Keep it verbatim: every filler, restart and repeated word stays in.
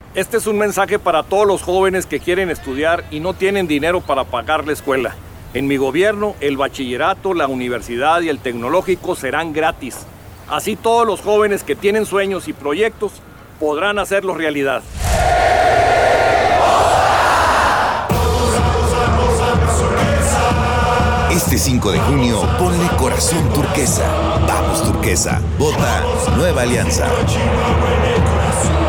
Este es un mensaje para todos los jóvenes que quieren estudiar y no tienen dinero para pagar la escuela. En mi gobierno, el bachillerato, la universidad y el tecnológico serán gratis. Así todos los jóvenes que tienen sueños y proyectos podrán hacerlos realidad. Este cinco de junio, ponle corazón turquesa. Vamos, Turquesa. Vota Nueva Alianza.